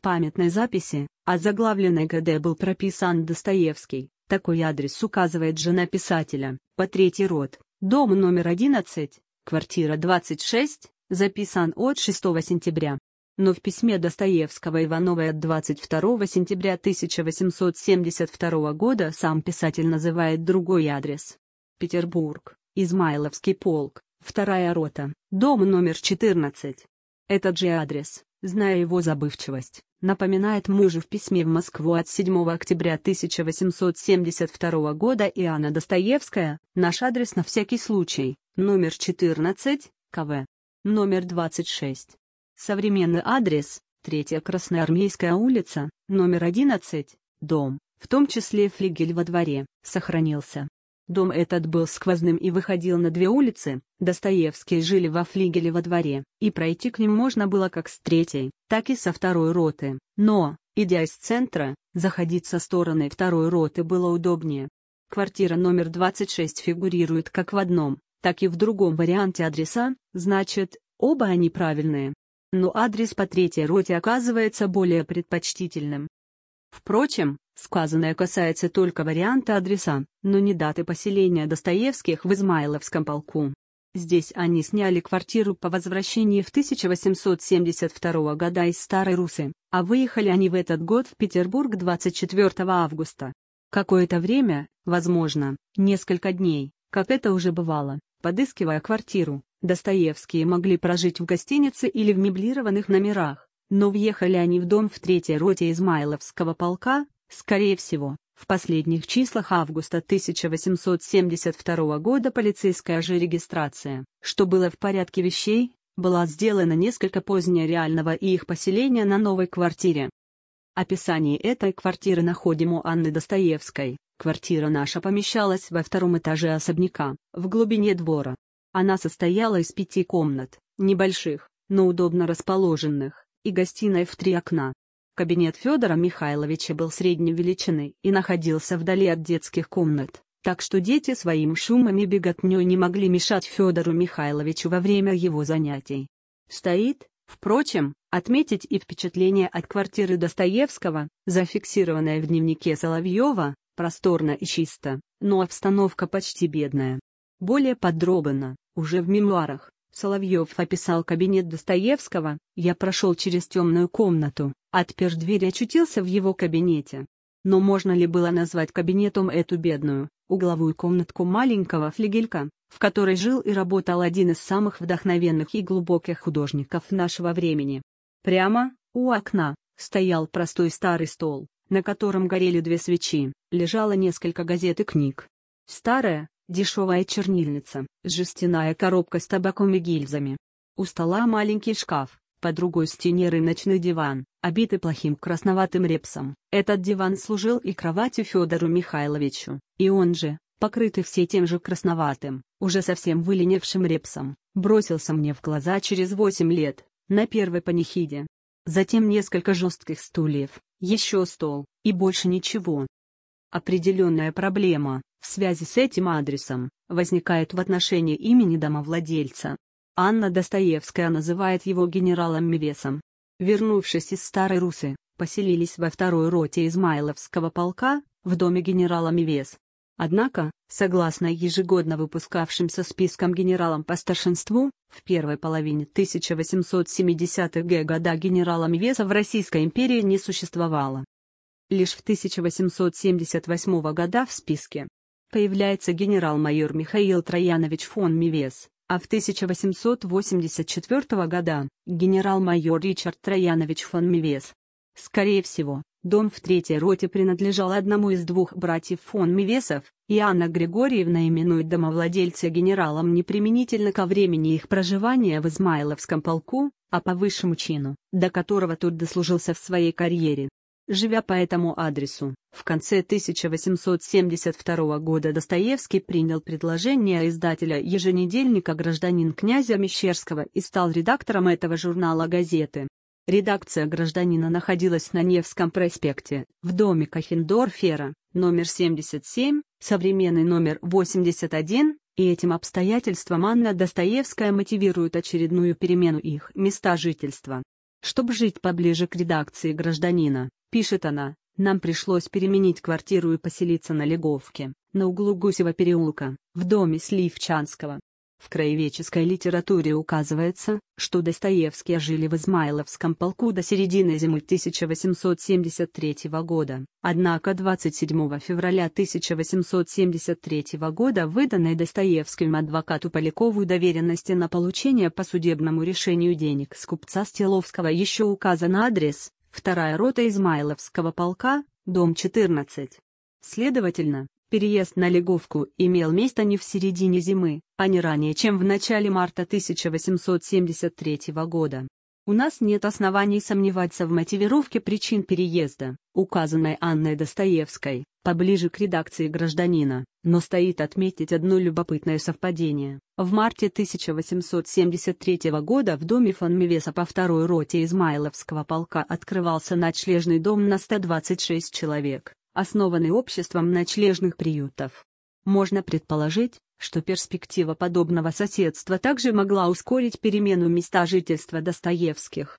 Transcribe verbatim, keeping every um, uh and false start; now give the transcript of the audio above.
памятной записи, а заглавленной Г Д был прописан Достоевский. Такой адрес указывает жена писателя, по третий род, дом номер одиннадцать, квартира двадцать шесть, записан от шестого сентября. Но в письме Достоевского Ивановой от двадцать второго сентября тысяча восемьсот семьдесят второго года сам писатель называет другой адрес. Петербург, Измайловский полк, вторая рота, дом номер четырнадцать. Этот же адрес, зная его забывчивость, напоминает мужу в письме в Москву от седьмого октября тысяча восемьсот семьдесят второго года Иоанна Достоевская, наш адрес на всякий случай, номер четырнадцать, К В. Номер двадцать шесть. Современный адрес, третья Красноармейская улица, номер одиннадцать, дом, в том числе флигель во дворе, сохранился. Дом этот был сквозным и выходил на две улицы, Достоевские жили во флигеле во дворе, и пройти к ним можно было как с третьей, так и со второй роты, но, идя из центра, заходить со стороны второй роты было удобнее. Квартира номер двадцать шесть фигурирует как в одном, так и в другом варианте адреса, значит, оба они правильные. Но адрес по третьей роте оказывается более предпочтительным. Впрочем, сказанное касается только варианта адреса, но не даты поселения Достоевских в Измайловском полку. Здесь они сняли квартиру по возвращении в тысяча восемьсот семьдесят второго года из Старой Руссы, а выехали они в этот год в Петербург двадцать четвёртого августа. Какое-то время, возможно, несколько дней, как это уже бывало, подыскивая квартиру, Достоевские могли прожить в гостинице или в меблированных номерах, но въехали они в дом в третьей роте Измайловского полка, скорее всего, в последних числах августа тысяча восемьсот семьдесят второго года полицейская же регистрация, что было в порядке вещей, была сделана несколько позднее реального и их поселения на новой квартире. Описание этой квартиры находим у Анны Достоевской. Квартира наша помещалась во втором этаже особняка, в глубине двора. Она состояла из пяти комнат, небольших, но удобно расположенных, и гостиной в три окна. Кабинет Федора Михайловича был средней величины и находился вдали от детских комнат, так что дети своим шумом и беготней не могли мешать Федору Михайловичу во время его занятий. Стоит, впрочем, отметить и впечатление от квартиры Достоевского, зафиксированное в дневнике Соловьева, просторно и чисто, но обстановка почти бедная. Более подробно, уже в мемуарах, Соловьев описал кабинет Достоевского: «Я прошел через темную комнату, отпер дверь и очутился в его кабинете». Но можно ли было назвать кабинетом эту бедную, угловую комнатку маленького флигелька, в которой жил и работал один из самых вдохновенных и глубоких художников нашего времени? Прямо, у окна, стоял простой старый стол, на котором горели две свечи, лежало несколько газет и книг. Старая, дешевая чернильница, жестяная коробка с табаком и гильзами. У стола маленький шкаф, по другой стене рыночный диван, обитый плохим красноватым репсом. Этот диван служил и кроватью Федору Михайловичу, и он же, покрытый все тем же красноватым, уже совсем выленившим репсом, бросился мне в глаза через восемь лет, на первой панихиде. Затем несколько жестких стульев, еще стол, и больше ничего. Определенная проблема, в связи с этим адресом, возникает в отношении имени домовладельца. Анна Достоевская называет его генералом Мивесом. Вернувшись из Старой Руссы, поселились во второй роте Измайловского полка, в доме генерала Мивес. Однако, согласно ежегодно выпускавшимся спискам генералам по старшинству, в первой половине тысяча восемьсот семидесятых года генерала Мивеса в Российской империи не существовало. Лишь в тысяча восемьсот семьдесят восьмом году в списке появляется генерал-майор Михаил Троянович фон Мивес, а в тысяча восемьсот восемьдесят четвёртом году генерал-майор Ричард Троянович фон Мивес. Скорее всего, дом в третьей роте принадлежал одному из двух братьев фон Мивесов, и Анна Григорьевна именует домовладельца генералом не применительно ко времени их проживания в Измайловском полку, а по высшему чину, до которого тот дослужился в своей карьере. Живя по этому адресу, в конце тысяча восемьсот семьдесят второго года Достоевский принял предложение издателя еженедельника «Гражданин» князя Мещерского и стал редактором этого журнала газеты. Редакция «Гражданина» находилась на Невском проспекте, в доме Кахендорфера, номер семьдесят семь, современный номер восемьдесят один, и этим обстоятельством Анна Достоевская мотивирует очередную перемену их места жительства. Чтобы жить поближе к редакции гражданина, пишет она, нам пришлось переменить квартиру и поселиться на Леговке, на углу Гусева переулка, в доме Сливчанского. В краеведческой литературе указывается, что Достоевские жили в Измайловском полку до середины зимы тысяча восемьсот семьдесят третьего года, однако двадцать седьмого февраля тысяча восемьсот семьдесят третьего года выданной Достоевским адвокату Полякову доверенности на получение по судебному решению денег с купца Стеловского еще указан адрес, вторая рота Измайловского полка, дом четырнадцать. Следовательно, переезд на Леговку имел место не в середине зимы, а не ранее, чем в начале марта тысяча восемьсот семьдесят третьего года. У нас нет оснований сомневаться в мотивировке причин переезда, указанной Анной Достоевской, поближе к редакции гражданина, но стоит отметить одно любопытное совпадение. В марте тысяча восемьсот семьдесят третьего года в доме фон Мевеса по второй роте Измайловского полка открывался ночлежный дом на сто двадцать шесть человек, основанный обществом ночлежных приютов. Можно предположить, что перспектива подобного соседства также могла ускорить перемену места жительства Достоевских.